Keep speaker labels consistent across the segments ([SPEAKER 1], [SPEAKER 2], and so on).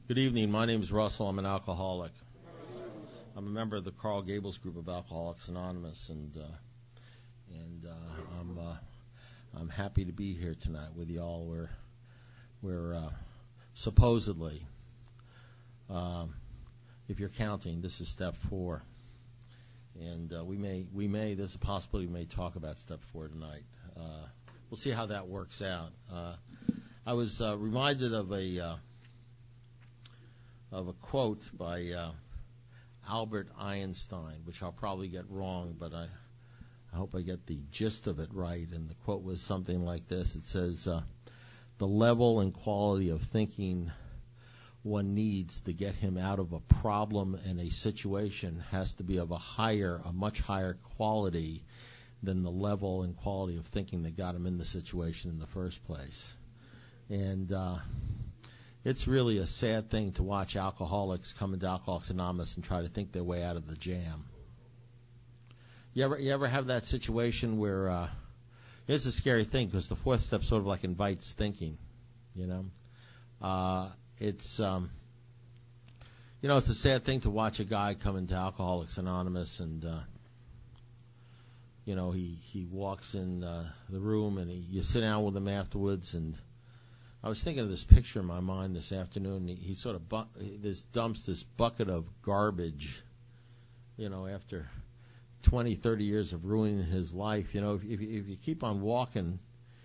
[SPEAKER 1] Good evening. My name is Russell. I'm an alcoholic. I'm a member of the Carl Gables group of Alcoholics Anonymous, and I'm happy to be here tonight with y'all. We're supposedly, if you're counting, this is step 4, and we may there's a possibility we may talk about step 4 tonight. We'll see how that works out. I was reminded of a quote by Albert Einstein, which I'll probably get wrong, but I hope I get the gist of it right. And the quote was something like this. It says, the level and quality of thinking one needs to get him out of a problem and a situation has to be of a much higher quality than the level and quality of thinking that got him in the situation in the first place. And it's really a sad thing to watch alcoholics come into Alcoholics Anonymous and try to think their way out of the jam. You ever have that situation where it's a scary thing because the fourth step sort of like invites thinking, it's a sad thing to watch a guy come into Alcoholics Anonymous and he walks in the room and you sit down with him afterwards, and I was thinking of this picture in my mind this afternoon. He sort of dumps this bucket of garbage, after 20, 30 years of ruining his life. If you keep on walking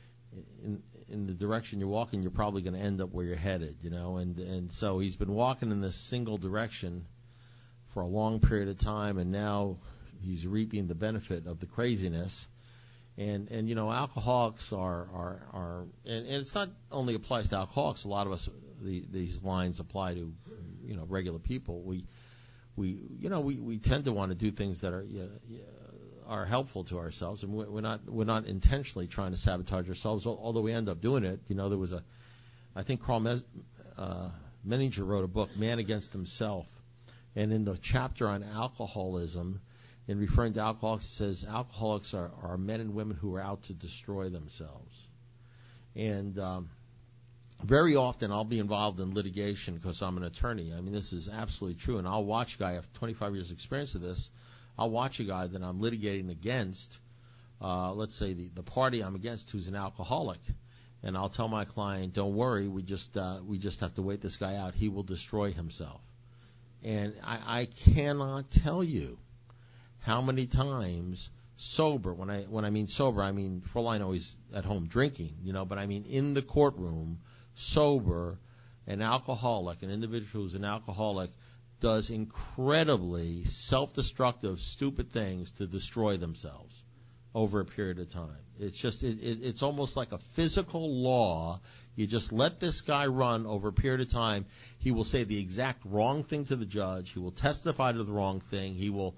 [SPEAKER 1] in the direction you're walking, you're probably going to end up where you're headed, and so he's been walking in this single direction for a long period of time, and now he's reaping the benefit of the craziness. And alcoholics are and it's not only applies to alcoholics. A lot of us, these lines apply to, regular people. We tend to want to do things that are helpful to ourselves, and we're not intentionally trying to sabotage ourselves, although we end up doing it. There was I think Carl Menninger wrote a book, Man Against Himself, and in the chapter on alcoholism, in referring to alcoholics, it says alcoholics are men and women who are out to destroy themselves. And very often I'll be involved in litigation because I'm an attorney. I mean, this is absolutely true. And I'll watch a guy, I have 25 years experience of this, I'll watch a guy that I'm litigating against, let's say the party I'm against who's an alcoholic. And I'll tell my client, don't worry, we just have to wait this guy out. He will destroy himself. And I cannot tell you how many times sober, when I mean sober, I mean, for all I know he's at home drinking, but I mean in the courtroom, sober, an individual who's an alcoholic does incredibly self-destructive, stupid things to destroy themselves over a period of time. It's just, it's almost like a physical law. You just let this guy run over a period of time. He will say the exact wrong thing to the judge. He will testify to the wrong thing. He will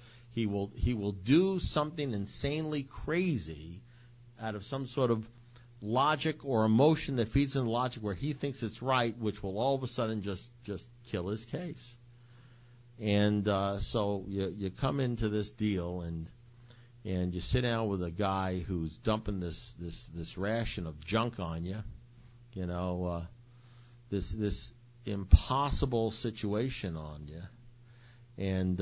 [SPEAKER 1] do something insanely crazy out of some sort of logic or emotion that feeds into logic where he thinks it's right, which will all of a sudden just kill his case. And so you come into this deal and you sit down with a guy who's dumping this ration of junk on you, this impossible situation on you, and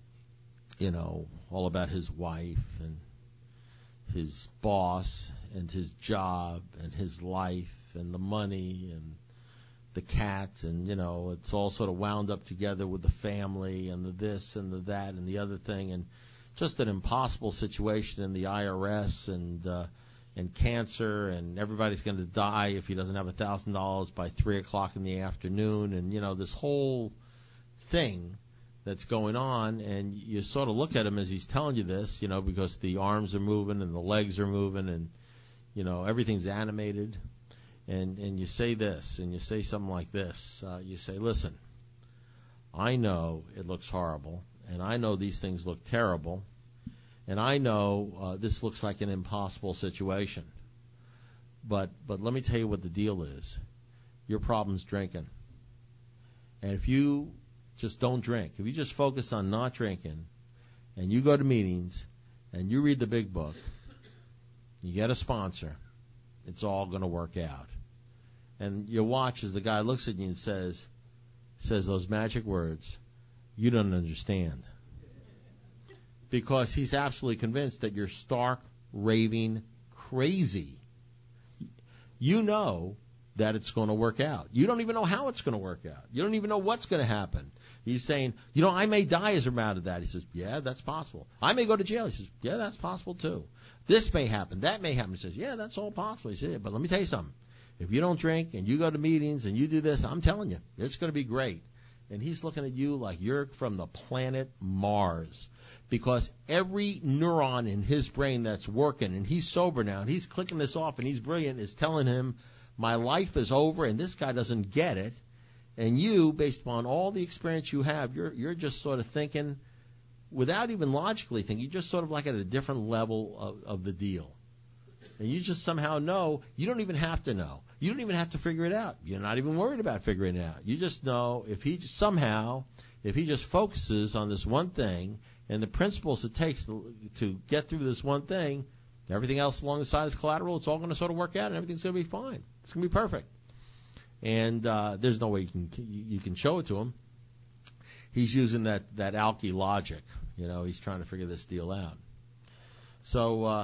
[SPEAKER 1] all about his wife and his boss and his job and his life and the money and the cat, and it's all sort of wound up together with the family and the this and the that and the other thing, and just an impossible situation in the IRS and cancer, and everybody's going to die if he doesn't have $1,000 by 3:00 in the afternoon, and this whole thing that's going on, and you sort of look at him as he's telling you this, because the arms are moving and the legs are moving and, everything's animated. And you say this, and you say something like this. You say, listen, I know it looks horrible, and I know these things look terrible, and I know this looks like an impossible situation. But let me tell you what the deal is. Your problem's drinking. And if you just don't drink, if you just focus on not drinking, and you go to meetings, and you read the big book, you get a sponsor, it's all going to work out. And you watch as the guy looks at you and says, says those magic words, "You don't understand." Because he's absolutely convinced that you're stark, raving crazy. You know that it's going to work out. You don't even know how it's going to work out. You don't even know what's going to happen. He's saying, I may die as a result of that. He says, yeah, that's possible. I may go to jail. He says, yeah, that's possible too. This may happen. That may happen. He says, yeah, that's all possible. He said, but let me tell you something. If you don't drink and you go to meetings and you do this, I'm telling you, it's going to be great. And he's looking at you like you're from the planet Mars. Because every neuron in his brain that's working, and he's sober now, and he's clicking this off, and he's brilliant, is telling him, my life is over, and this guy doesn't get it. And you, based upon all the experience you have, you're just sort of thinking, without even logically thinking, you're just sort of like at a different level of the deal. And you just somehow know, you don't even have to know. You don't even have to figure it out. You're not even worried about figuring it out. You just know if he just focuses on this one thing and the principles it takes to get through this one thing, everything else along the side is collateral. It's all going to sort of work out, and everything's going to be fine. It's going to be perfect. And there's no way you can show it to him. He's using that alky logic. He's trying to figure this deal out. So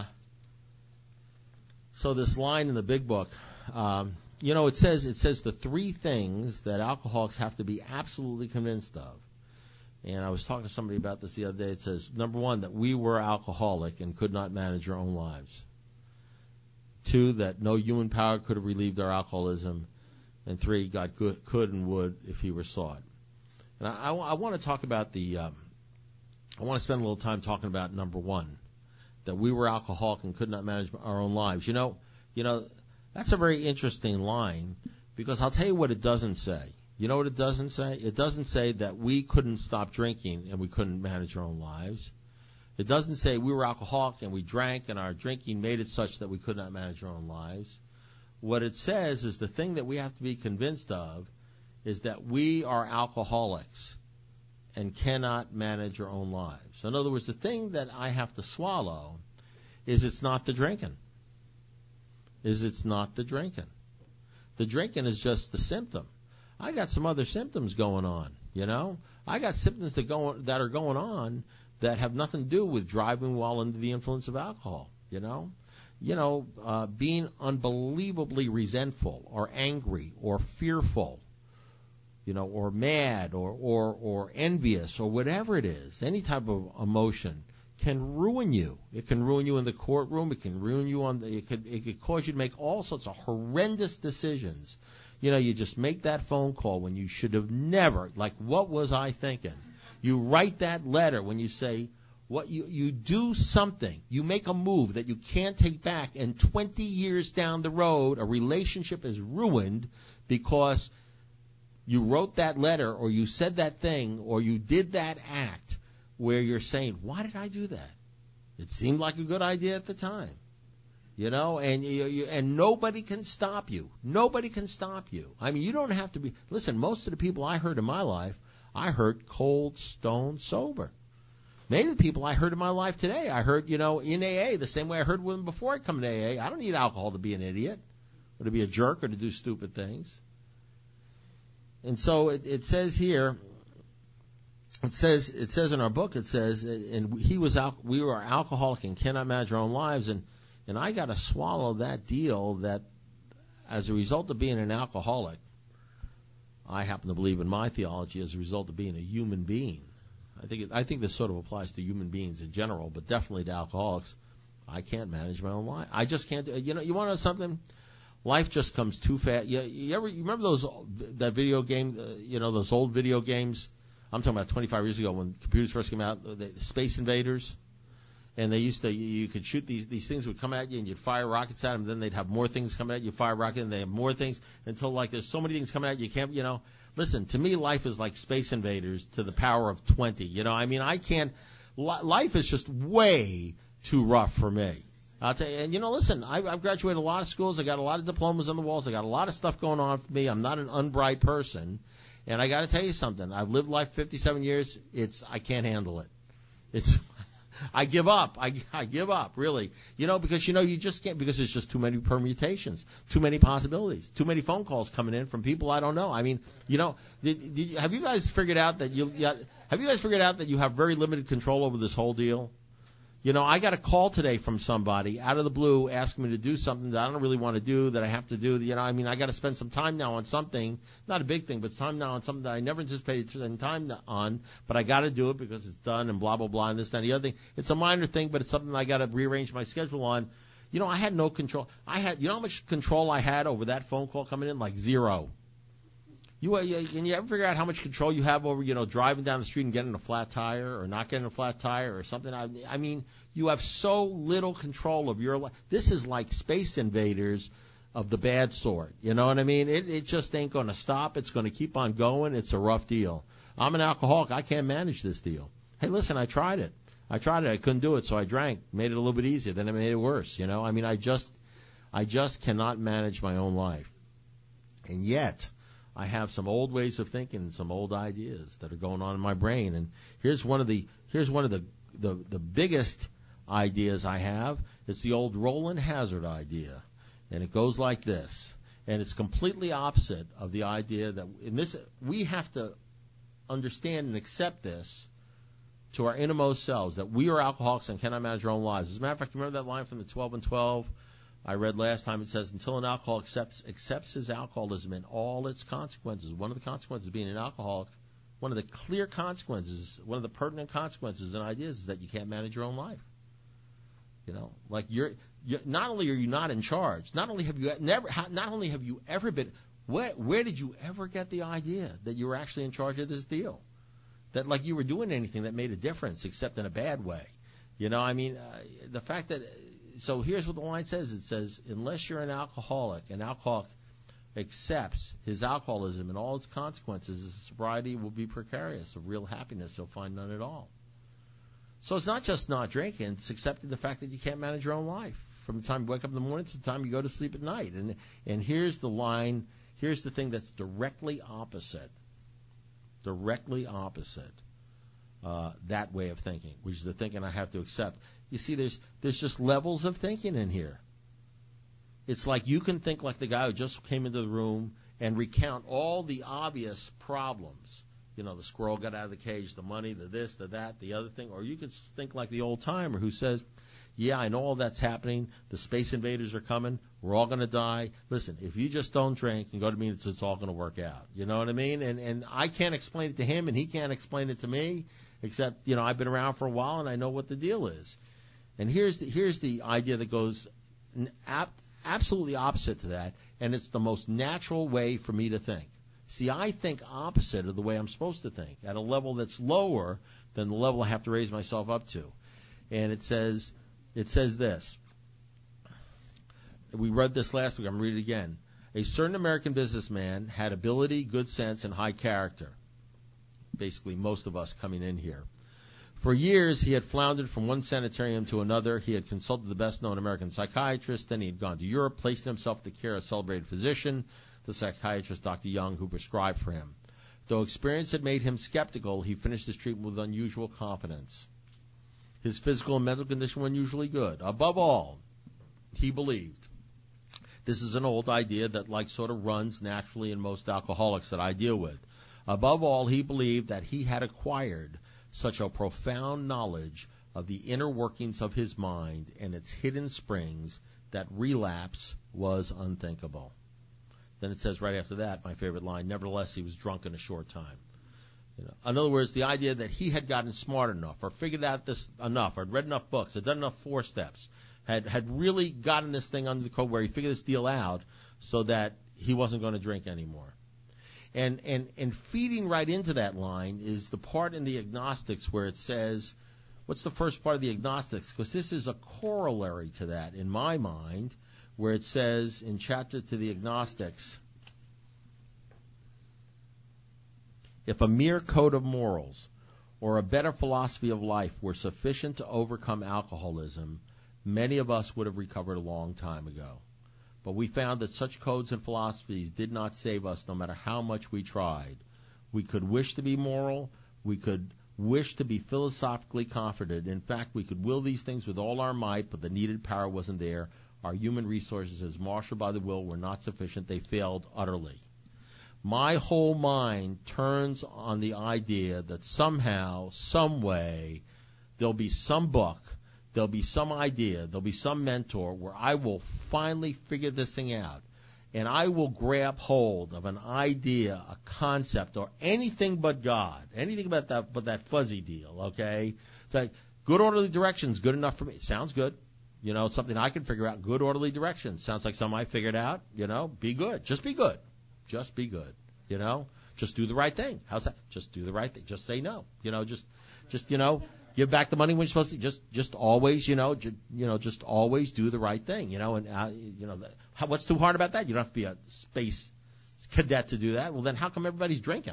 [SPEAKER 1] this line in the big book, it says the three things that alcoholics have to be absolutely convinced of. And I was talking to somebody about this the other day. It says, number one, that we were alcoholic and could not manage our own lives. 2, that no human power could have relieved our alcoholism. And 3, God could and would if he were sought. And I want to talk about I want to spend a little time talking about number 1, that we were alcoholic and could not manage our own lives. That's a very interesting line, because I'll tell you what it doesn't say. You know what it doesn't say? It doesn't say that we couldn't stop drinking and we couldn't manage our own lives. It doesn't say we were alcoholic and we drank and our drinking made it such that we could not manage our own lives. What it says is the thing that we have to be convinced of is that we are alcoholics and cannot manage our own lives. So in other words, the thing that I have to swallow is it's not the drinking. The drinking is just the symptom. I got some other symptoms going on, I got symptoms that are going on that have nothing to do with driving while under the influence of alcohol, being unbelievably resentful or angry or fearful, or mad or envious or whatever it is, any type of emotion can ruin you. It can ruin you in the courtroom. It can ruin you it could cause you to make all sorts of horrendous decisions. You just make that phone call when you should have never. Like, what was I thinking? You write that letter when you say, what you do something. You make a move that you can't take back, and 20 years down the road, a relationship is ruined because you wrote that letter or you said that thing or you did that act where you're saying, why did I do that? It seemed like a good idea at the time. And nobody can stop you. Nobody can stop you. I mean, you don't have to be. Listen, most of the people I heard in my life, I heard cold, stone sober. Many of the people I heard in my life today, I heard, in AA, the same way I heard women before I come to AA. I don't need alcohol to be an idiot or to be a jerk or to do stupid things. And so it says here, it says in our book, it says, and we were alcoholic and cannot manage our own lives, and I got to swallow that deal that as a result of being an alcoholic, I happen to believe in my theology as a result of being a human being. I think this sort of applies to human beings in general, but definitely to alcoholics. I can't manage my own life. I just can't. You want to know something? Life just comes too fast. You remember that video game? Those old video games. I'm talking about 25 years ago when computers first came out. The Space Invaders. And they used to, you could shoot these things would come at you and you'd fire rockets at them. And then they'd have more things coming at you, fire rockets, and they have more things until there's so many things coming at you, you can't, Listen, to me, life is like Space Invaders to the power of 20. I mean, I can't, life is just way too rough for me. I'll tell you, and listen, I've graduated a lot of schools. I got a lot of diplomas on the walls. I got a lot of stuff going on for me. I'm not an unbright person. And I got to tell you something. I've lived life 57 years. I can't handle it. I give up. I give up, really. Because, you just can't, because there's just too many permutations, too many possibilities, too many phone calls coming in from people I don't know. I mean, have you guys figured out that you have very limited control over this whole deal? I got a call today from somebody out of the blue asking me to do something that I don't really want to do, that I have to do. I got to spend some time now on something, not a big thing, but time now on something that I never anticipated spending time on, but I got to do it because it's done and blah, blah, blah, and this, that, and the other thing. It's a minor thing, but it's something I got to rearrange my schedule on. I had no control. How much control I had over that phone call coming in? Like zero. You ever figure out how much control you have over, driving down the street and getting a flat tire or not getting a flat tire or something? I mean, you have so little control of your life. This is like Space Invaders of the bad sort. You know what I mean? It just ain't going to stop. It's going to keep on going. It's a rough deal. I'm an alcoholic. I can't manage this deal. Hey, listen, I tried it. I couldn't do it, so I drank. Made it a little bit easier. Then I made it worse. I mean, I just cannot manage my own life. And yet, I have some old ways of thinking and some old ideas that are going on in my brain. And here's one of the biggest ideas I have. It's the old Roland Hazard idea. And it goes like this. And it's completely opposite of the idea that we have to understand and accept this to our innermost selves, that we are alcoholics and cannot manage our own lives. As a matter of fact, remember that line from the 12 and 12? I read last time. It says, until an alcoholic accepts his alcoholism and all its consequences. One of the consequences of being an alcoholic, one of the clear consequences, one of the pertinent consequences and ideas is that you can't manage your own life. Like you're not only are you not in charge, not only have you ever been, where did you ever get the idea that you were actually in charge of this deal? That like you were doing anything that made a difference except in a bad way. The fact that, so here's what the line says. It says, unless you're an alcoholic accepts his alcoholism and all its consequences, his sobriety will be precarious. Of real happiness, he'll find none at all. So it's not just not drinking. It's accepting the fact that you can't manage your own life from the time you wake up in the morning to the time you go to sleep at night. And here's the line. Here's the thing that's directly opposite that way of thinking, which is the thinking I have to accept. You see, there's just levels of thinking in here. It's like you can think like the guy who just came into the room and recount all the obvious problems. The squirrel got out of the cage, the money, the this, the that, the other thing. Or you could think like the old timer who says, yeah, I know all that's happening. The Space Invaders are coming. We're all going to die. Listen, if you just don't drink and go to meetings, it's all going to work out. You know what I mean? And I can't explain it to him, and he can't explain it to me, except, I've been around for a while, and I know what the deal is. And here's the idea that goes absolutely opposite to that, and it's the most natural way for me to think. See, I think opposite of the way I'm supposed to think, at a level that's lower than the level I have to raise myself up to. And it says this. We read this last week. I'm going to read it again. A certain American businessman had ability, good sense, and high character. Basically, most of us coming in here. For years, he had floundered from one sanitarium to another. He had consulted the best-known American psychiatrist. Then he had gone to Europe, placed himself in the care of a celebrated physician, the psychiatrist Dr. Young, who prescribed for him. Though experience had made him skeptical, he finished his treatment with unusual confidence. His physical and mental condition were unusually good. Above all, he believed. This is an old idea that sort of runs naturally in most alcoholics that I deal with. Above all, he believed that he had acquired such a profound knowledge of the inner workings of his mind and its hidden springs that relapse was unthinkable. Then it says right after that, my favorite line, nevertheless, he was drunk in a short time. In other words, the idea that he had gotten smart enough or figured out this enough or had read enough books, had done enough 4 steps, had really gotten this thing under the code where he figured this deal out so that he wasn't going to drink anymore. And feeding right into that line is the part in the Agnostics where it says, what's the first part of the Agnostics? Because this is a corollary to that in my mind, where it says in chapter to the Agnostics, if a mere code of morals or a better philosophy of life were sufficient to overcome alcoholism, many of us would have recovered a long time ago. But we found that such codes and philosophies did not save us no matter how much we tried. We could wish to be moral, we could wish to be philosophically confident. In fact, we could will these things with all our might, but the needed power wasn't there. Our human resources, as marshaled by the will, were not sufficient. They failed utterly. My whole mind turns on the idea that somehow, some way, there'll be some book, there'll be some idea, there'll be some mentor where I will finally figure this thing out. And I will grab hold of an idea, a concept, or anything but God, anything but that fuzzy deal, okay? It's like, good orderly directions, good enough for me. Sounds good. You know, something I can figure out. Good orderly directions. Sounds like something I figured out. You know, be good. Just be good. Just be good. You know, just do the right thing. How's that? Just do the right thing. Just say no. You know, just give back the money when you're supposed to. Just always, just always do the right thing. You know, and what's too hard about that? You don't have to be a space cadet to do that. Well, then how come everybody's drinking?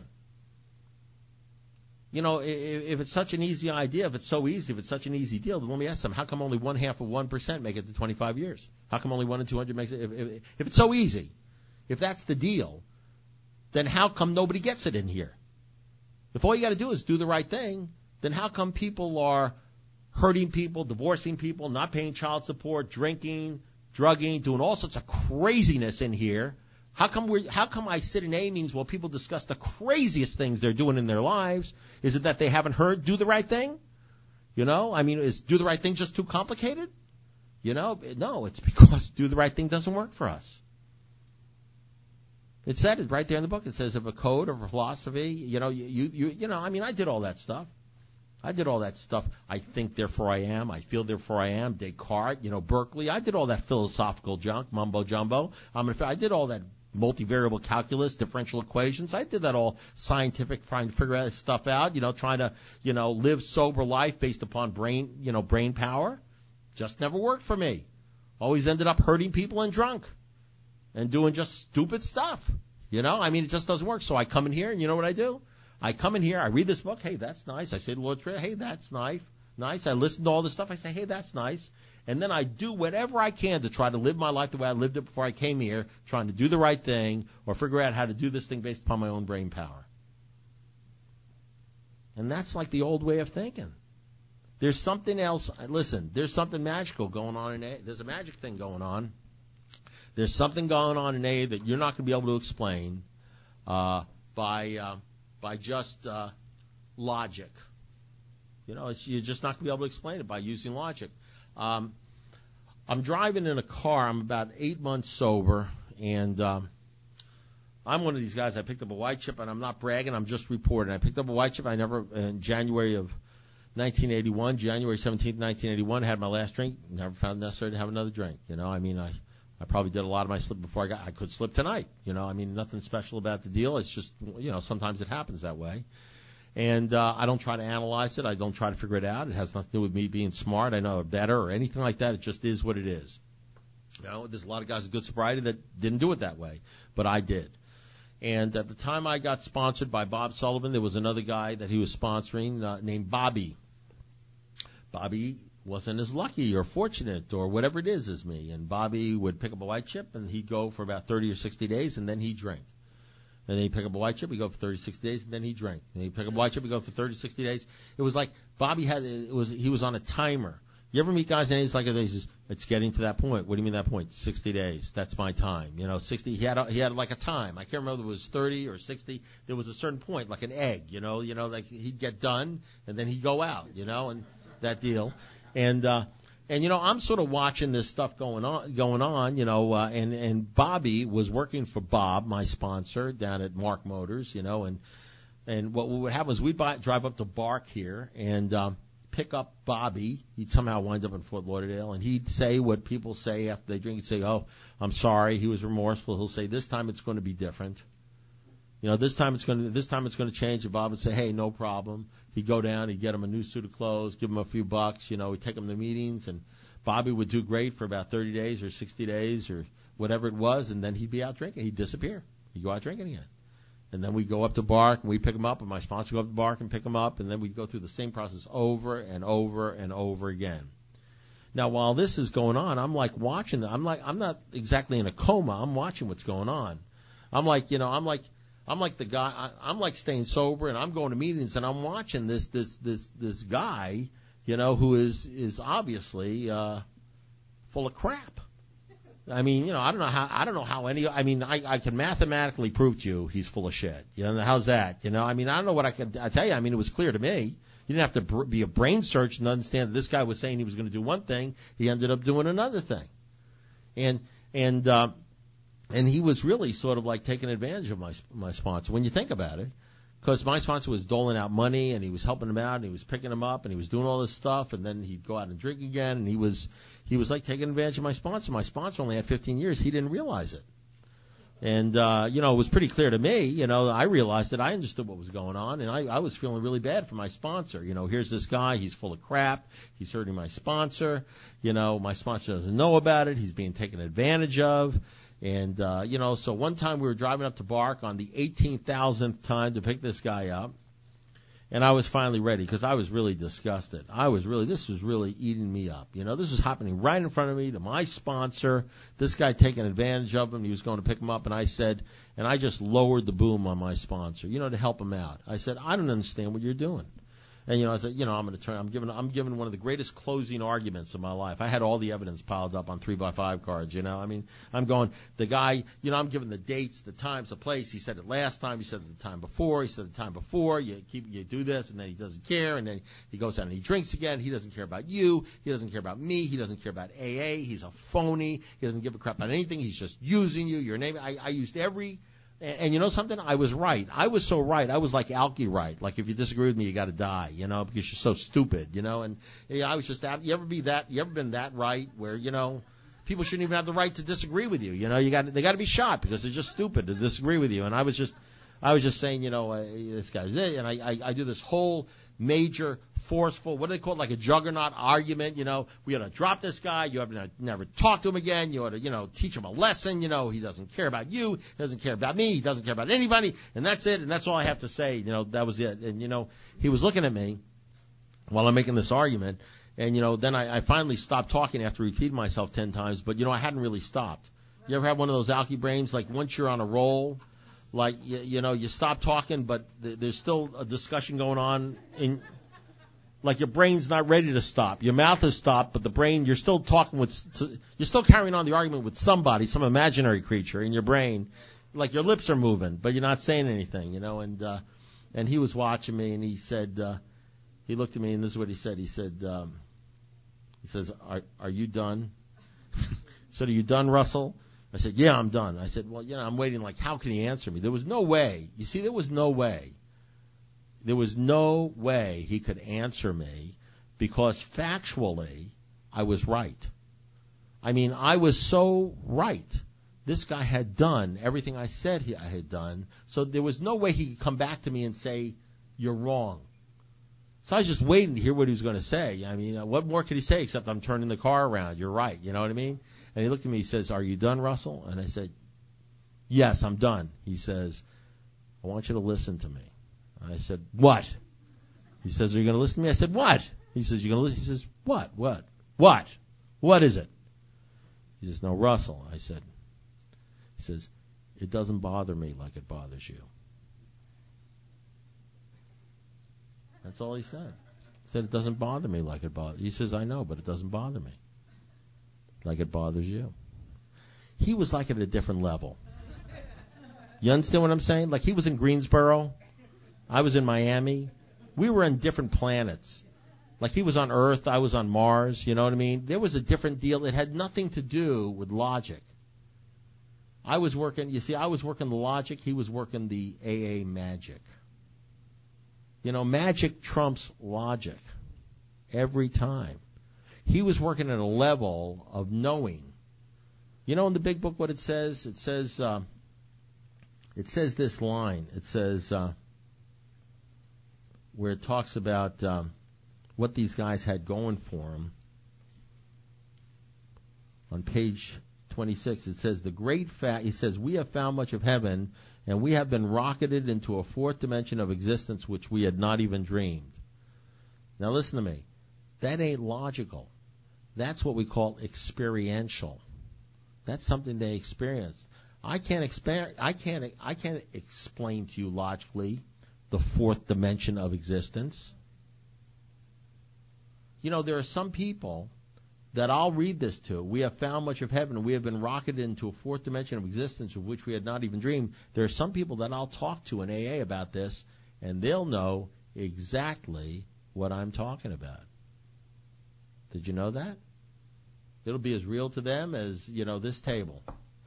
[SPEAKER 1] You know, if it's such an easy idea, if it's so easy, if it's such an easy deal, then let me ask them, how come only 0.5% make it to 25 years? How come only 1 in 200 makes it? If it's so easy, if that's the deal, then how come nobody gets it in here? If all you got to do is do the right thing, then how come people are hurting people, divorcing people, not paying child support, drinking, drugging, doing all sorts of craziness in here? How come I sit in A meetings while people discuss the craziest things they're doing in their lives? Is it that they haven't heard do the right thing? You know, I mean, is do the right thing just too complicated? You know, no, it's because do the right thing doesn't work for us. It said it right there in the book. It says of a code of a philosophy, you know, I mean, I did all that stuff. I think, therefore I am. I feel, therefore I am. Descartes, Berkeley. I did all that philosophical junk, mumbo jumbo. I did all that multivariable calculus, differential equations. I did that all scientific, trying to figure that stuff out, trying to, live sober life based upon brain power. Just never worked for me. Always ended up hurting people and drunk and doing just stupid stuff. It just doesn't work. So I come in here and you know what I do? I come in here, I read this book, hey, that's nice. I say the Lord's Prayer, hey, that's nice. I listen to all this stuff, I say, hey, that's nice. And then I do whatever I can to try to live my life the way I lived it before I came here, trying to do the right thing or figure out how to do this thing based upon my own brain power. And that's like the old way of thinking. There's something else. Listen, there's something magical going on in A. There's a magic thing going on. There's something going on in A that you're not going to be able to explain by just logic. You're just not going to be able to explain it by using logic. I'm driving in a car. I'm about 8 months sober, and I'm one of these guys. I picked up a white chip, and I'm not bragging. I'm just reporting. I picked up a white chip. In January of 1981, January 17th, 1981, had my last drink. Never found it necessary to have another drink. I probably did a lot of my slip before I could slip tonight. Nothing special about the deal. It's just, sometimes it happens that way. And I don't try to analyze it. I don't try to figure it out. It has nothing to do with me being smart. I know better or anything like that. It just is what it is. There's a lot of guys with good sobriety that didn't do it that way, but I did. And at the time I got sponsored by Bob Sullivan, there was another guy that he was sponsoring named Bobby. Bobby wasn't as lucky or fortunate or whatever it is as me. And Bobby would pick up a white chip, and he'd go for about 30 or 60 days, and then he'd drink. And then he'd pick up a white chip, he'd go for 30, 60 days, and then he'd drink. And he'd pick up a white chip, he'd go for 30, 60 days. It was like Bobby he was on a timer. You ever meet guys and he's like, he says, it's getting to that point. What do you mean that point? 60 days. That's my time. 60, he had like a time. I can't remember if it was 30 or 60. There was a certain point, like an egg, like he'd get done, and then he'd go out, and that deal. And I'm sort of watching this stuff going on, and Bobby was working for Bob, my sponsor, down at Mark Motors, and what would happen was we'd drive up to Bark here and pick up Bobby. He'd somehow wind up in Fort Lauderdale, and he'd say what people say after they drink. He'd say, oh, I'm sorry. He was remorseful. He'll say, this time it's going to be different. This time it's going to change. And Bob would say, hey, no problem. He'd go down, he'd get him a new suit of clothes, give him a few bucks, he'd take him to meetings, and Bobby would do great for about 30 days or 60 days or whatever it was, and then he'd be out drinking. He'd disappear. He'd go out drinking again. And then we'd go up to Bark, and we'd pick him up, and my sponsor would go up to Bark and pick him up, and then we'd go through the same process over and over and over again. Now, while this is going on, I'm like watching. I'm not exactly in a coma. I'm watching what's going on. I'm like I'm like the guy. I'm like staying sober, and I'm going to meetings, and I'm watching this guy, who is obviously full of crap. I mean, I don't know how any. I mean, I can mathematically prove to you he's full of shit. How's that? I mean, I don't know what I tell you. I mean, it was clear to me. You didn't have to be a brain search and understand that this guy was saying he was going to do one thing. He ended up doing another thing, and he was really sort of like taking advantage of my sponsor when you think about it, because my sponsor was doling out money and he was helping him out and he was picking him up and he was doing all this stuff, and then he'd go out and drink again, and he was like taking advantage of my sponsor. My sponsor only had 15 years. He didn't realize it. And, it was pretty clear to me. I realized that I understood what was going on, and I was feeling really bad for my sponsor. Here's this guy. He's full of crap. He's hurting my sponsor. My sponsor doesn't know about it. He's being taken advantage of. And, so one time we were driving up to Bark on the 18,000th time to pick this guy up. And I was finally ready because I was really disgusted. This was really eating me up. This was happening right in front of me to my sponsor. This guy taking advantage of him. He was going to pick him up, and I just lowered the boom on my sponsor, to help him out. I said, I don't understand what you're doing. And, I said, I'm giving one of the greatest closing arguments of my life. I had all the evidence piled up on 3x5 cards, I mean, I'm going, the guy, I'm giving the dates, the times, the place. He said it last time. He said it the time before. He said the time before. You do this, and then he doesn't care, and then he goes out and he drinks again. He doesn't care about you. He doesn't care about me. He doesn't care about AA. He's a phony. He doesn't give a crap about anything. He's just using you, your name. I used every. And you know something? I was right. I was so right. I was like Alki right. Like, if you disagree with me, you got to die, because you're so stupid, And I was just, you ever been that right where, people shouldn't even have the right to disagree with you. They got to be shot because they're just stupid to disagree with you. And I was just saying, this guy's it. And I do this whole major, forceful, what do they call it, like a juggernaut argument. We ought to drop this guy. You have to never talk to him again. You ought to, teach him a lesson. He doesn't care about you. He doesn't care about me. He doesn't care about anybody. And that's it. And that's all I have to say. That was it. And, he was looking at me while I'm making this argument. And, then I finally stopped talking after repeating myself 10 times. But, I hadn't really stopped. You ever have one of those alky brains? Like, once you're on a roll, like, you stop talking, but there's still a discussion going on like your brain's not ready to stop. Your mouth has stopped, but the brain, you're still you're still carrying on the argument with somebody, some imaginary creature in your brain. Like your lips are moving, but you're not saying anything, and he was watching me, and he said, he looked at me, and this is what he said. He said, he says, are you done? He said, are you done, Russell? I said, yeah, I'm done. I said, well, I'm waiting, like, how can he answer me? There was no way. You see, there was no way. There was no way he could answer me because factually I was right. I mean, I was so right. This guy had done everything I said I had done, so there was no way he could come back to me and say, you're wrong. So I was just waiting to hear what he was going to say. I mean, what more could he say except I'm turning the car around. You're right. You know what I mean? And he looked at me, he says, are you done, Russell? And I said, yes, I'm done. He says, I want you to listen to me. And I said, what? He says, are you going to listen to me? I said, what? He says, you're going to listen? He says, what? What is it? He says, no, Russell. I said, he says, it doesn't bother me like it bothers you. That's all he said. He said, it doesn't bother me like it bothers you. He says, I know, but it doesn't bother me like it bothers you. He was like at a different level. You understand what I'm saying? Like, he was in Greensboro. I was in Miami. We were on different planets. Like, he was on Earth. I was on Mars. You know what I mean? There was a different deal. It had nothing to do with logic. I was working the logic. He was working the AA magic. Magic trumps logic every time. He was working at a level of knowing. In the big book what it says? It says this line. It says, where it talks about what these guys had going for them. On page 26, it says, it says, we have found much of heaven, and we have been rocketed into a fourth dimension of existence which we had not even dreamed. Now listen to me. That ain't logical. That's what we call experiential. That's something they experienced. I can't explain to you logically the fourth dimension of existence. You know, there are some people that I'll read this to. We have found much of heaven, and we have been rocketed into a fourth dimension of existence of which we had not even dreamed. There are some people that I'll talk to in AA about this, and they'll know exactly what I'm talking about. Did you know that? It'll be as real to them as, this table.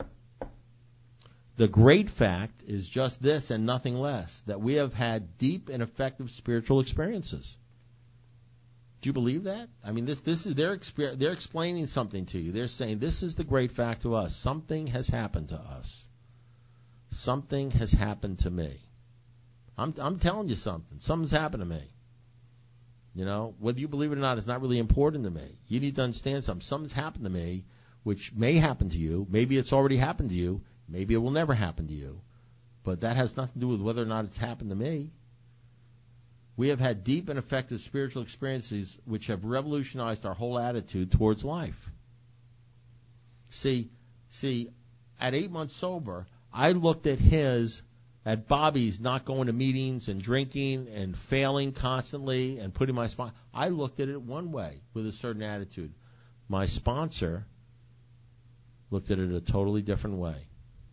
[SPEAKER 1] The great fact is just this and nothing less, that we have had deep and effective spiritual experiences. Do you believe that? I mean, this is they're explaining something to you. They're saying this is the great fact to us. Something has happened to us. Something has happened to me. I'm telling you something. Something's happened to me. Whether you believe it or not is not really important to me. You need to understand something. Something's happened to me, which may happen to you. Maybe it's already happened to you. Maybe it will never happen to you. But that has nothing to do with whether or not it's happened to me. We have had deep and effective spiritual experiences which have revolutionized our whole attitude towards life. See, at 8 months sober, I looked at Bobby's not going to meetings and drinking and failing constantly and putting my sponsor. I looked at it one way with a certain attitude. My sponsor looked at it a totally different way.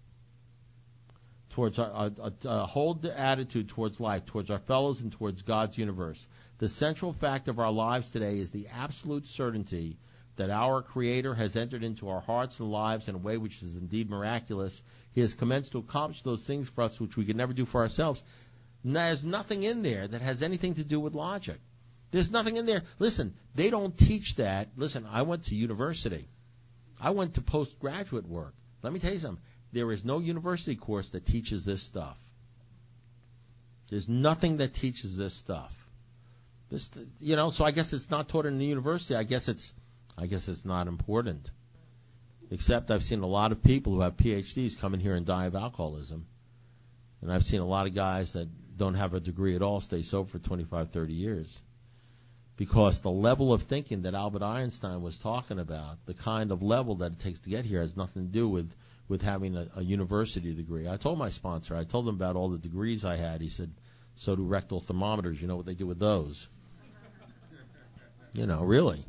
[SPEAKER 1] Towards a whole attitude towards life, towards our fellows, and towards God's universe. The central fact of our lives today is the absolute certainty that our Creator has entered into our hearts and lives in a way which is indeed miraculous. He has commenced to accomplish those things for us which we could never do for ourselves. And there's nothing in there that has anything to do with logic. There's nothing in there. Listen, they don't teach that. Listen, I went to university. I went to postgraduate work. Let me tell you something. There is no university course that teaches this stuff. There's nothing that teaches this stuff. So I guess it's not taught in the university. I guess it's not important. Except I've seen a lot of people who have PhDs come in here and die of alcoholism. And I've seen a lot of guys that don't have a degree at all stay sober for 25, 30 years. Because the level of thinking that Albert Einstein was talking about, the kind of level that it takes to get here, has nothing to do with having a university degree. I told my sponsor, I told him about all the degrees I had. He said, so do rectal thermometers. You know what they do with those? Really.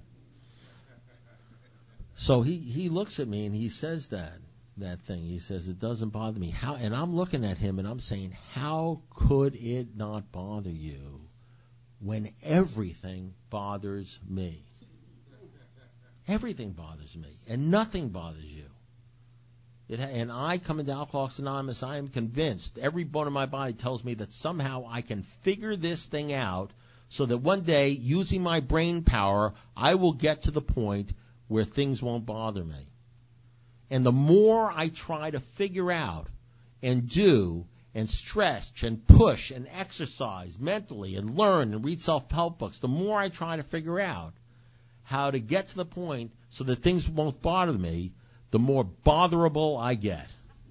[SPEAKER 1] So he looks at me and he says that thing. He says, it doesn't bother me. How? And I'm looking at him and I'm saying, how could it not bother you when everything bothers me? Everything bothers me and nothing bothers you. And I come into Alcoholics Anonymous, I am convinced, every bone in my body tells me that somehow I can figure this thing out so that one day, using my brain power, I will get to the point where things won't bother me. And the more I try to figure out and do and stretch and push and exercise mentally and learn and read self-help books, the more I try to figure out how to get to the point so that things won't bother me, the more botherable I get.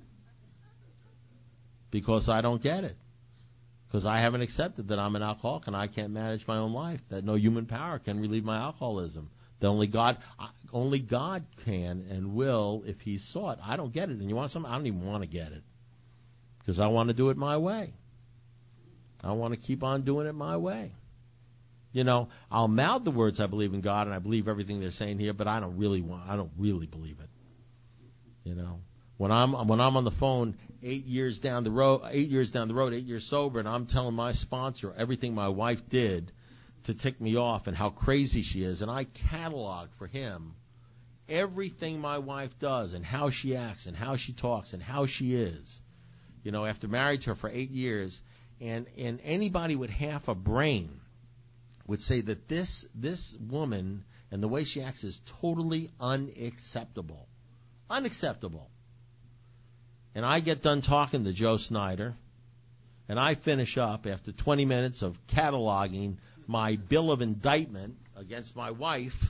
[SPEAKER 1] Because I don't get it. Because I haven't accepted that I'm an alcoholic and I can't manage my own life, that no human power can relieve my alcoholism, that only God can and will if He saw it. I don't get it. And you want something? I don't even want to get it. Because I want to do it my way. I want to keep on doing it my way. I'll mouth the words I believe in God and I believe everything they're saying here, but I don't really believe it. When I'm on the phone 8 years down the road, 8 years sober, and I'm telling my sponsor everything my wife did to tick me off and how crazy she is, and I catalog for him everything my wife does and how she acts and how she talks and how she is, after married to her for 8 years, and anybody with half a brain would say that this woman and the way she acts is totally unacceptable. Unacceptable. And I get done talking to Joe Snyder, and I finish up after 20 minutes of cataloging my bill of indictment against my wife.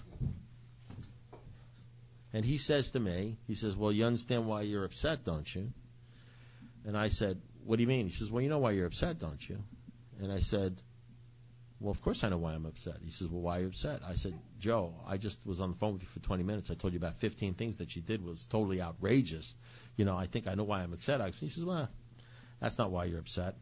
[SPEAKER 1] And he says to me, well, you understand why you're upset, don't you? And I said, what do you mean? He says, well, you know why you're upset, don't you? And I said, Well, of course I know why I'm upset. He says, well, why are you upset? I said, Joe, I just was on the phone with you for 20 minutes. I told you about 15 things that you did was totally outrageous. I think I know why I'm upset. He says, well, that's not why you're upset.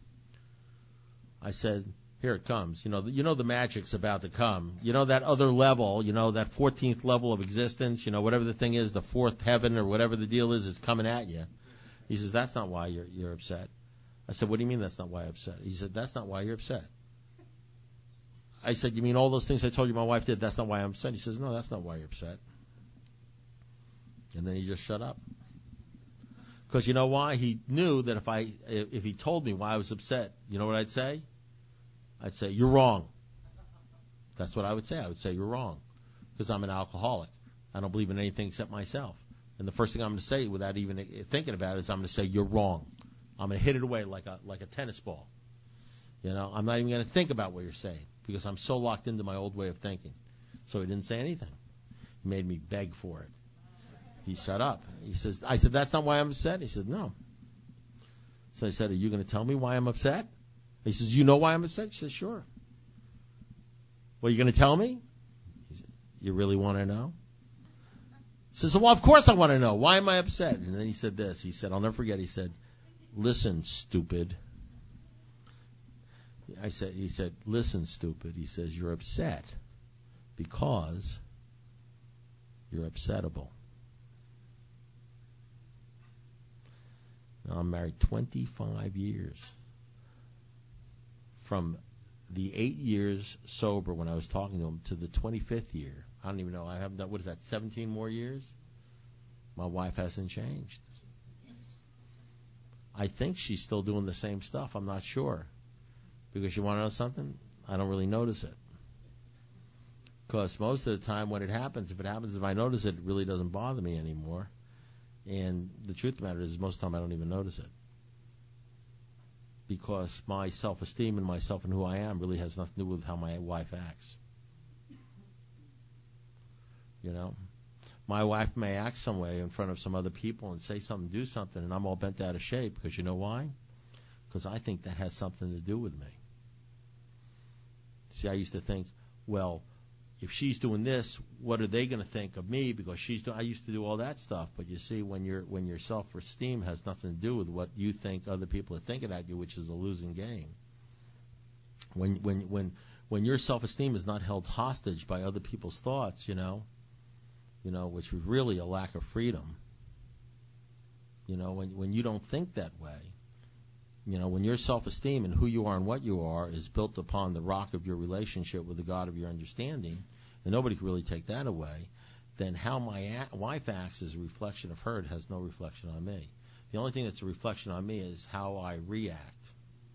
[SPEAKER 1] I said, here it comes. The magic's about to come. That other level, that 14th level of existence, whatever the thing is, the fourth heaven or whatever the deal is coming at you. He says, that's not why you're upset. I said, what do you mean that's not why I'm upset? He said, that's not why you're upset. I said, you mean all those things I told you my wife did, that's not why I'm upset? He says, no, that's not why you're upset. And then he just shut up. Because you know why? He knew that if he told me why I was upset, you know what I'd say? I'd say, you're wrong. That's what I would say. I would say, you're wrong. Because I'm an alcoholic. I don't believe in anything except myself. And the first thing I'm going to say without even thinking about it is I'm going to say, you're wrong. I'm going to hit it away like a tennis ball. I'm not even going to think about what you're saying because I'm so locked into my old way of thinking. So he didn't say anything. He made me beg for it. He shut up. I said, that's not why I'm upset? He said, no. So I said, are you going to tell me why I'm upset? He says, you know why I'm upset? He says, sure. Well, you going to tell me? He said, you really want to know? He says, well, of course I want to know. Why am I upset? And then he said this. He said, I'll never forget. He said, listen, stupid. He said, listen, stupid. He says, you're upset because you're upsettable. Now, I'm married 25 years. From the 8 years sober when I was talking to him to the 25th year, I don't even know, I haven't done, what is that, 17 more years? My wife hasn't changed. I think she's still doing the same stuff. I'm not sure. Because you want to know something? I don't really notice it. Because most of the time when it happens, if I notice it, it really doesn't bother me anymore. And the truth of the matter is most of the time I don't even notice it. Because my self-esteem and myself and who I am really has nothing to do with how my wife acts. My wife may act some way in front of some other people and say something, do something, and I'm all bent out of shape. Because you know why? Because I think that has something to do with me. See, I used to think, well, if she's doing this, what are they going to think of me? Because I used to do all that stuff. But you see, when your self-esteem has nothing to do with what you think other people are thinking at you, which is a losing game. When your self-esteem is not held hostage by other people's thoughts, which is really a lack of freedom. When you don't think that way, when your self-esteem and who you are and what you are is built upon the rock of your relationship with the God of your understanding, and nobody can really take that away, then how my wife acts is a reflection of her. It has no reflection on me. The only thing that's a reflection on me is how I react.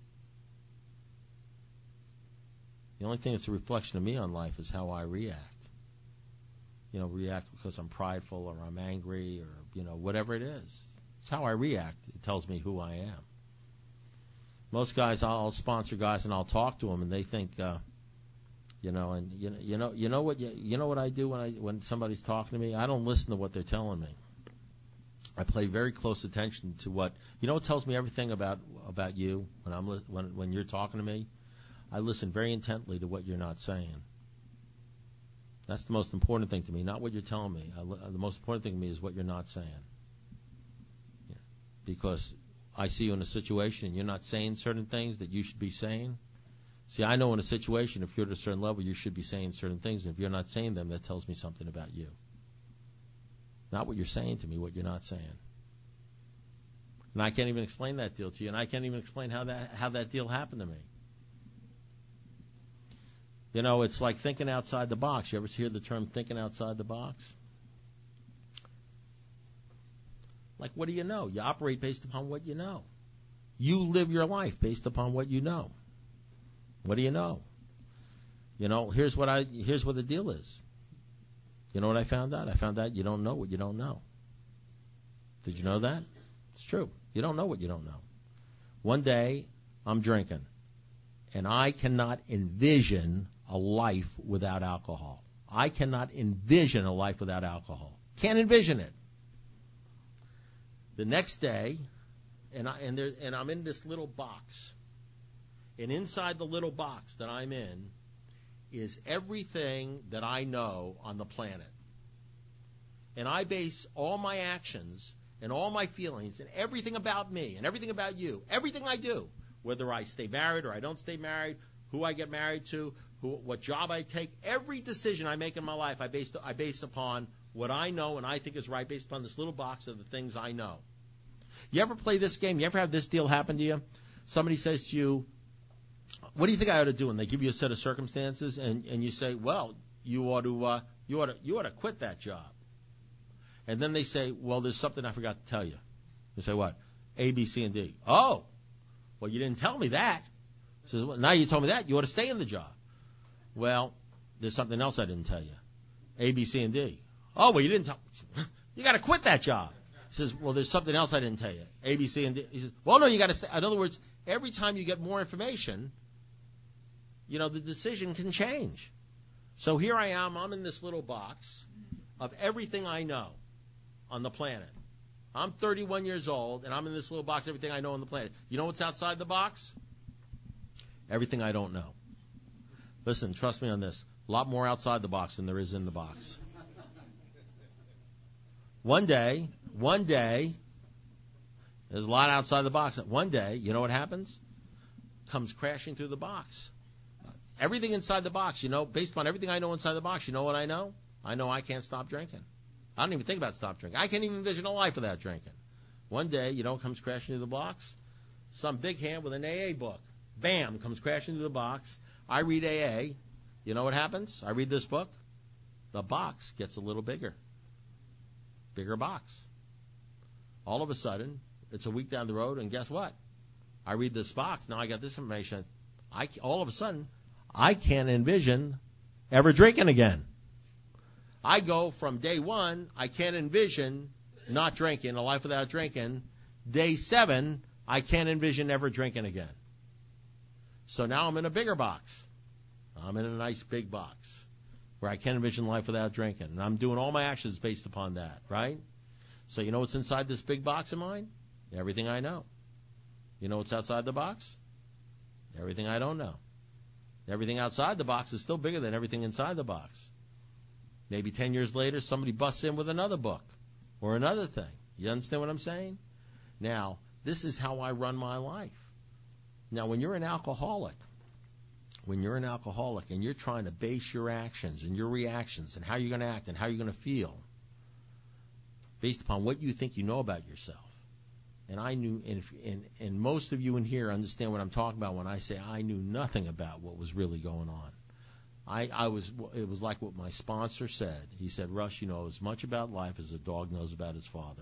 [SPEAKER 1] The only thing that's a reflection of me on life is how I react. React because I'm prideful or I'm angry or, whatever it is. It's how I react. It tells me who I am. Most guys, I'll sponsor guys and I'll talk to them, and they think, you know what I do when somebody's talking to me? I don't listen to what they're telling me. I pay very close attention to what it tells me everything about you when you're talking to me. I listen very intently to what you're not saying. That's the most important thing to me, not what you're telling me. The most important thing to me is what you're not saying. Yeah. Because I see you in a situation and you're not saying certain things that you should be saying. See, I know in a situation, if you're at a certain level, you should be saying certain things. And if you're not saying them, that tells me something about you. Not what you're saying to me, what you're not saying. And I can't even explain that deal to you, and I can't even explain how that deal happened to me. It's like thinking outside the box. You ever hear the term thinking outside the box? Like, what do you know? You operate based upon what you know. You live your life based upon what you know. What do you know? Here's what the deal is. You know what I found out? I found out you don't know what you don't know. Did you know that? It's true. You don't know what you don't know. One day, I'm drinking, and I cannot envision a life without alcohol. I cannot envision a life without alcohol. Can't envision it. The next day, and I'm in this little box, And inside the little box that I'm in is everything that I know on the planet. And I base all my actions and all my feelings and everything about me and everything about you, everything I do, whether I stay married or I don't stay married, who I get married to, what job I take, every decision I make in my life I base upon what I know and I think is right based upon this little box of the things I know. You ever play this game? You ever have this deal happen to you? Somebody says to you, what do you think I ought to do? And they give you a set of circumstances, and you say, well, you ought to quit that job. And then they say, well, there's something I forgot to tell you. You say, what? A, B, C, and D. Oh, well, you didn't tell me that. Says, well, now you told me that. You ought to stay in the job. Well, there's something else I didn't tell you. A, B, C, and D. Oh, well, you didn't tell. You got to quit that job. He says, well, there's something else I didn't tell you. A, B, C, and D. He says, well, no, you got to stay. In other words, every time you get more information, the decision can change. So here I am. I'm in this little box of everything I know on the planet. I'm 31 years old, and I'm in this little box, everything I know on the planet. You know what's outside the box? Everything I don't know. Listen, trust me on this. A lot more outside the box than there is in the box. One day, there's a lot outside the box. One day, you know what happens? Comes crashing through the box. Everything inside the box, based upon everything I know inside the box, you know what I know? I know I can't stop drinking. I don't even think about stop drinking. I can't even envision a life without drinking. One day, what comes crashing through the box? Some big hand with an AA book. Bam, comes crashing through the box. I read AA. You know what happens? I read this book. The box gets a little bigger. Bigger box. All of a sudden, it's a week down the road, and guess what? I read this box. Now I got this information. All of a sudden, I can't envision ever drinking again. I go from day 1, I can't envision not drinking, a life without drinking. Day 7, I can't envision ever drinking again. So now I'm in a bigger box. I'm in a nice big box where I can't envision life without drinking. And I'm doing all my actions based upon that, right? So you know what's inside this big box of mine? Everything I know. You know what's outside the box? Everything I don't know. Everything outside the box is still bigger than everything inside the box. Maybe 10 years later, somebody busts in with another book or another thing. You understand what I'm saying? Now, this is how I run my life. Now, when you're an alcoholic and you're trying to base your actions and your reactions and how you're going to act and how you're going to feel based upon what you think you know about yourself. And I knew, and most of you in here understand what I'm talking about when I say I knew nothing about what was really going on. It was like what my sponsor said. He said, Russ, you know as much about life as a dog knows about his father.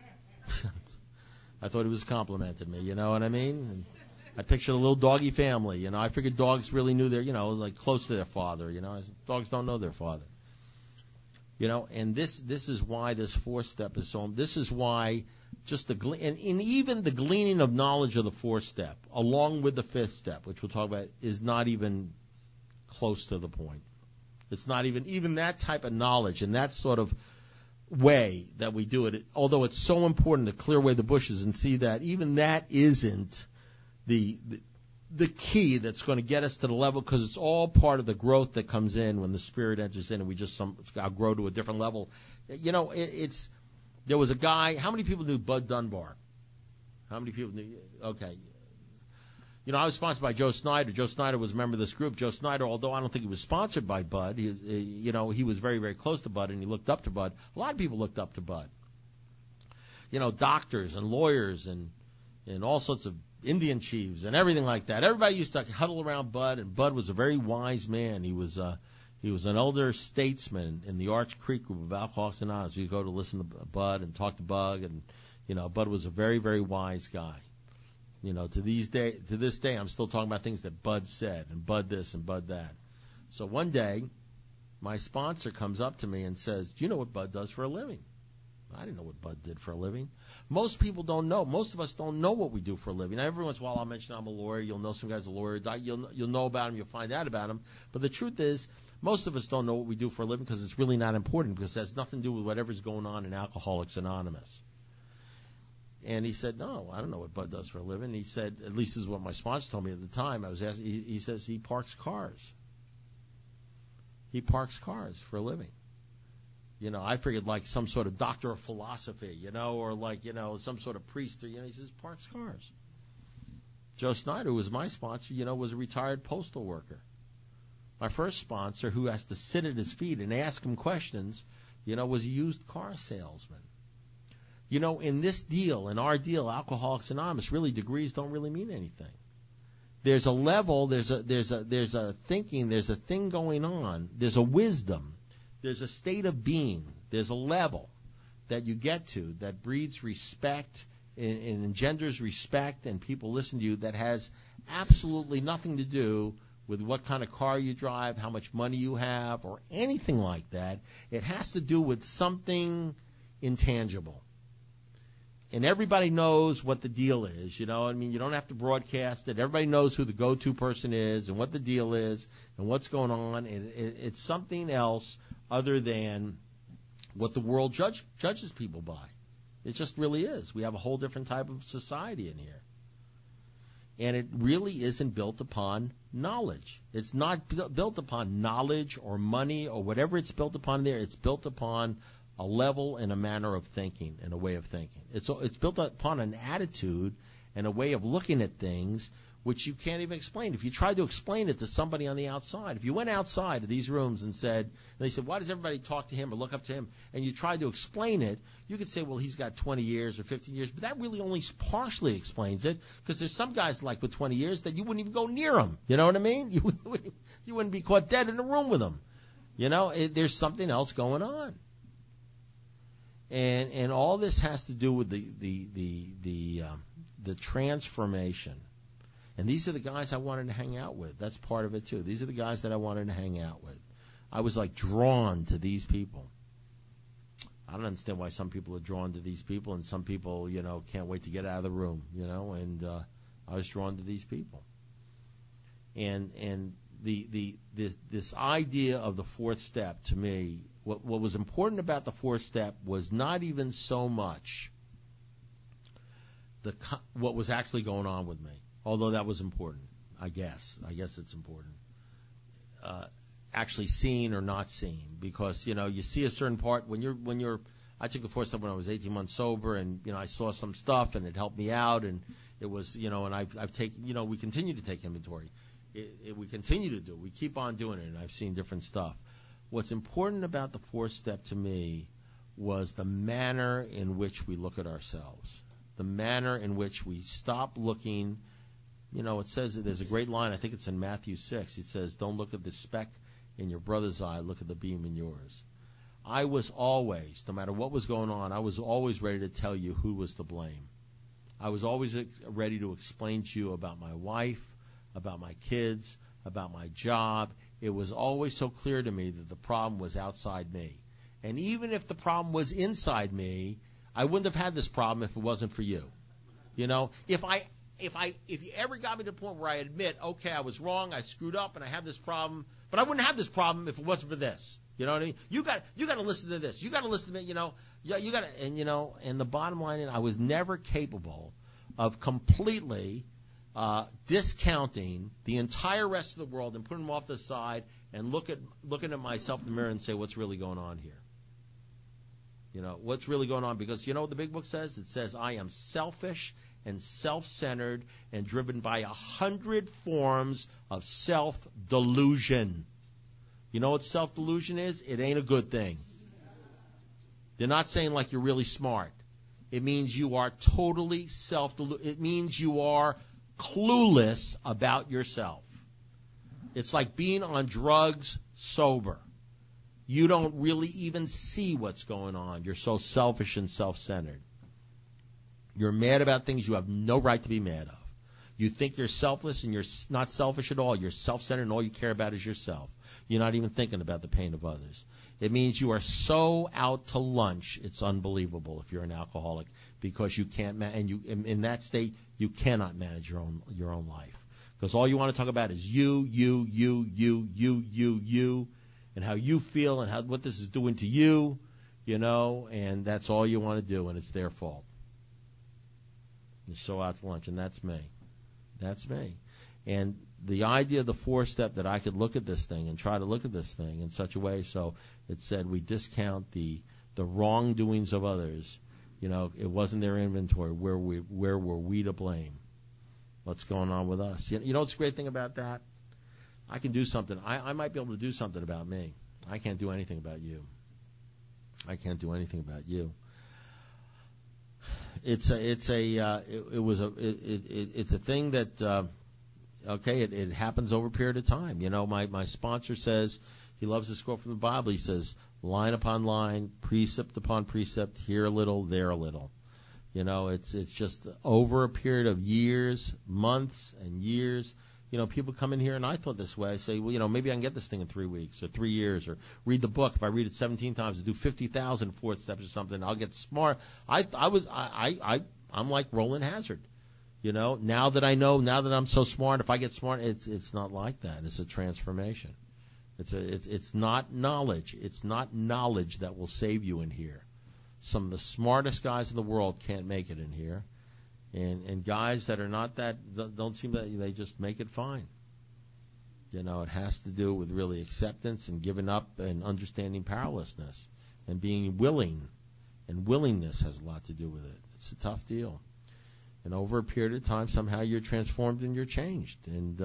[SPEAKER 1] I thought he was complimenting me, you know what I mean? And I pictured a little doggy family, I figured dogs really knew their, like close to their father, I said, dogs don't know their father. And this is why this 4-step is so, this is why just and even the gleaning of knowledge of the 4-step, along with the 5th step, which we'll talk about, is not even close to the point. It's not even that type of knowledge and that sort of way that we do it, although it's so important to clear away the bushes and see that even that isn't the key that's going to get us to the level, because it's all part of the growth that comes in when the Spirit enters in and we just grow to a different level. There was a guy, how many people knew Bud Dunbar? How many people knew? Okay. I was sponsored by Joe Snyder. Joe Snyder was a member of this group. Joe Snyder, although I don't think he was sponsored by Bud, he was very, very close to Bud, and he looked up to Bud. A lot of people looked up to Bud. Doctors and lawyers and all sorts of Indian chiefs and everything like that. Everybody used to huddle around Bud, and Bud was a very wise man. He was an elder statesman in the Arch Creek group of Alcoholics Anonymous. You go to listen to Bud and talk to Bud, and Bud was a very, very wise guy. To this day, I'm still talking about things that Bud said, and Bud this and Bud that. So one day, my sponsor comes up to me and says, do you know what Bud does for a living? I didn't know what Bud did for a living. Most people don't know. Most of us don't know what we do for a living. Now, every once in a while I'll mention I'm a lawyer. You'll know some guy's a lawyer. You'll know about him. You'll find out about him. But the truth is, most of us don't know what we do for a living because it's really not important, because it has nothing to do with whatever's going on in Alcoholics Anonymous. And he said, no, I don't know what Bud does for a living. He said, at least this is what my sponsor told me at the time. I was asking, he says he parks cars. He parks cars for a living. I figured like some sort of doctor of philosophy, or like, some sort of priest, or, he says parks cars. Joe Snyder, who was my sponsor, was a retired postal worker. My first sponsor, who has to sit at his feet and ask him questions, was a used car salesman. In this deal, in our deal, Alcoholics Anonymous, really degrees don't really mean anything. There's a level, there's a thinking, there's a thing going on, there's a wisdom, there's a state of being, there's a level that you get to that breeds respect and engenders respect, and people listen to you, that has absolutely nothing to do with what kind of car you drive, how much money you have, or anything like that. It has to do with something intangible. And everybody knows what the deal is, you don't have to broadcast it. Everybody knows who the go-to person is and what the deal is and what's going on. And it's something else other than what the world judges people by. It just really is. We have a whole different type of society in here. And it really isn't built upon knowledge. It's not built upon knowledge or money or whatever it's built upon there. It's built upon a level and a manner of thinking and a way of thinking. It's built upon an attitude and a way of looking at things which you can't even explain. If you tried to explain it to somebody on the outside, if you went outside of these rooms and they said, why does everybody talk to him or look up to him, and you tried to explain it, you could say, well, he's got 20 years or 15 years, but that really only partially explains it, because there's some guys like with 20 years that you wouldn't even go near them. You know what I mean? You wouldn't be caught dead in a room with them. There's something else going on. And all this has to do with the transformation. And these are the guys I wanted to hang out with. That's part of it too. These are the guys that I wanted to hang out with. I was like drawn to these people. I don't understand why some people are drawn to these people and some people, can't wait to get out of the room, and I was drawn to these people. And this idea of the fourth step, to me, what was important about the fourth step was not even so much what was actually going on with me, although that was important. I guess it's important. Actually seeing or not seeing, because you see a certain part when you're. I took the fourth step when I was 18 months sober, and I saw some stuff, and it helped me out, and it was and I've taken we continue to take inventory. We continue to do it. We keep on doing it, and I've seen different stuff. What's important about the fourth step to me was the manner in which we look at ourselves, the manner in which we stop looking. It says there's a great line, I think it's in Matthew 6. It says, don't look at the speck in your brother's eye, look at the beam in yours. I was always, no matter what was going on, I was always ready to tell you who was to blame. I was always ready to explain to you about my wife, about my kids, about my job. It was always so clear to me that the problem was outside me. And even if the problem was inside me, I wouldn't have had this problem if it wasn't for you. If you ever got me to the point where I admit, okay, I was wrong, I screwed up, and I have this problem, but I wouldn't have this problem if it wasn't for this. You know what I mean? You got to listen to this. You got to listen to me. You got to, and the bottom line is, I was never capable of completely discounting the entire rest of the world and putting them off the side and looking at myself in the mirror and say, what's really going on here? What's really going on? Because what the big book says? It says, I am selfish and self-centered and driven by 100 forms of self-delusion. You know what self-delusion is? It ain't a good thing. They're not saying like you're really smart. It means you are totally self-deluded. It means you are clueless about yourself. It's like being on drugs sober. You don't really even see what's going on. You're so selfish and self-centered. You're mad about things you have no right to be mad of. You think you're selfless, and you're not selfish at all. You're self-centered, and all you care about is yourself. You're not even thinking about the pain of others. It means you are so out to lunch, it's unbelievable if you're an alcoholic, because you can't in that state, you cannot manage your own life. Because all you want to talk about is you, and how you feel and what this is doing to you, and that's all you want to do, and it's their fault. You show out to lunch, and that's me. That's me. And the idea of the 4-step, that I could look at this thing and try to look at this thing in such a way so it said we discount the wrongdoings of others. You know, it wasn't their inventory. Where were we to blame? What's going on with us? You know what's the great thing about that? I can do something. I might be able to do something about me. I can't do anything about you. I can't do anything about you. It's a thing that it happens over a period of time. You know, my sponsor says he loves this quote from the Bible. He says, line upon line, precept upon precept, here a little, there a little. You know, it's just over a period of years, months and years. You know, people come in here, and I thought this way. I say, well, you know, maybe I can get this thing in 3 weeks or 3 years, or read the book. If I read it 17 times and do 50,000 4 steps or something, I'll get smart. I'm like Roland Hazard. You know, now that I'm so smart, if I get smart, it's not like that. It's a transformation. It's not knowledge. It's not knowledge that will save you in here. Some of the smartest guys in the world can't make it in here. And guys that are not that, don't seem that, they just make it fine. You know, it has to do with really acceptance and giving up and understanding powerlessness and being willing. And willingness has a lot to do with it. It's a tough deal. And over a period of time, somehow you're transformed and you're changed. And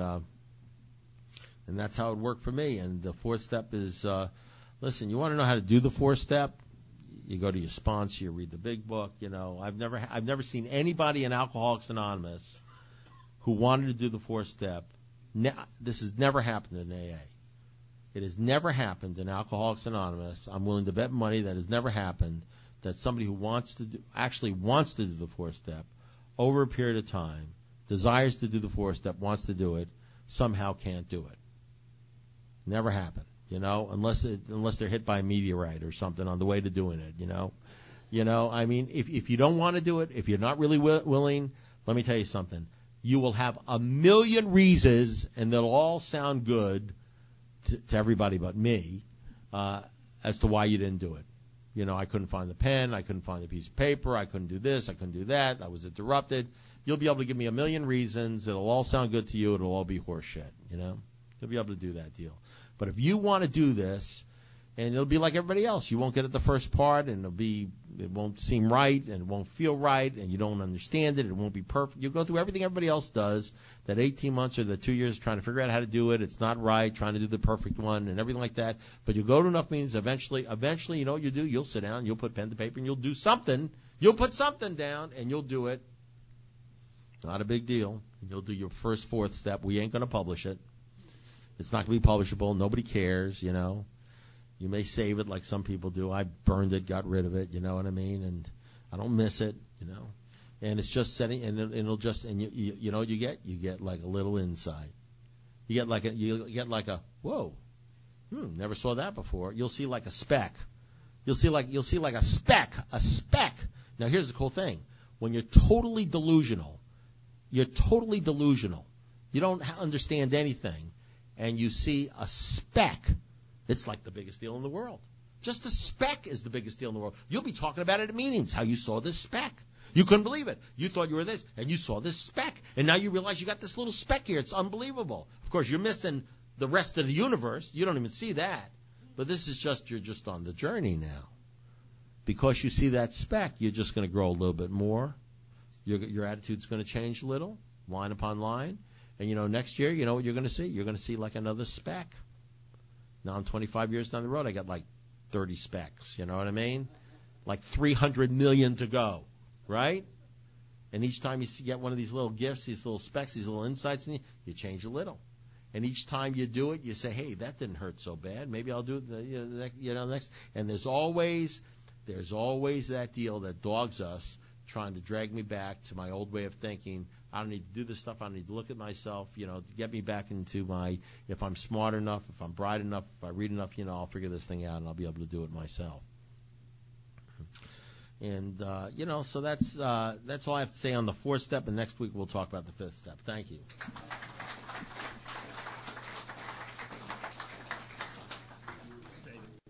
[SPEAKER 1] that's how it worked for me. And the 4th step is, listen, you want to know how to do the 4th step? You go to your sponsor, you read the big book. You know, I've never seen anybody in Alcoholics Anonymous who wanted to do the 4th step. This has never happened in AA. It has never happened in Alcoholics Anonymous. I'm willing to bet money that has never happened that somebody who actually wants to do the 4th step over a period of time, desires to do the 4th step, wants to do it, somehow can't do it. Never happened. You know, unless they're hit by a meteorite or something on the way to doing it, you know. I mean, if you don't want to do it, if you're not really willing, let me tell you something. You will have a million reasons, and they'll all sound good to everybody but me, as to why you didn't do it. You know, I couldn't find the pen, I couldn't find the piece of paper, I couldn't do this, I couldn't do that, I was interrupted. You'll be able to give me a million reasons. It'll all sound good to you. It'll all be horseshit, you know. You'll be able to do that deal. But if you want to do this, and it'll be like everybody else, you won't get it the first part, and it won't seem right, and it won't feel right, and you don't understand it. It won't be perfect. You'll go through everything everybody else does. That 18 months or the 2 years trying to figure out how to do it. It's not right, trying to do the perfect one, and everything like that. But you go to enough meetings, eventually, you know what you do? You'll sit down, you'll put pen to paper, and you'll do something. You'll put something down, and you'll do it. Not a big deal. You'll do your first 4th step. We ain't going to publish it. It's not going to be publishable. Nobody cares, you know. You may save it like some people do. I burned it, got rid of it, you know what I mean? And I don't miss it, you know. And it's just setting, and it'll just, and you know what you get? You get like a little insight. You get like a whoa, never saw that before. You'll see like a speck. You'll see like a speck. Now here's the cool thing. When you're totally delusional, you don't understand anything, and you see a speck, it's like the biggest deal in the world. Just a speck is the biggest deal in the world. You'll be talking about it at meetings, how you saw this speck. You couldn't believe it. You thought you were this, and you saw this speck. And now you realize you got this little speck here. It's unbelievable. Of course, you're missing the rest of the universe. You don't even see that. But this is just, you're just on the journey now. Because you see that speck, you're just going to grow a little bit more. Your attitude's going to change a little, line upon line. And, you know, next year, you know what you're going to see? You're going to see like another speck. Now I'm 25 years down the road. I got like 30 specks. You know what I mean? Like 300 million to go, right? And each time you get one of these little gifts, these little specks, these little insights, you change a little. And each time you do it, you say, hey, that didn't hurt so bad. Maybe I'll do it next. And there's always that deal that dogs us, trying to drag me back to my old way of thinking. I don't need to do this stuff. I don't need to look at myself, you know, to get me back into if I'm smart enough, if I'm bright enough, if I read enough, you know, I'll figure this thing out and I'll be able to do it myself. And, you know, so that's all I have to say on the 4th step, and next week we'll talk about the 5th step. Thank you.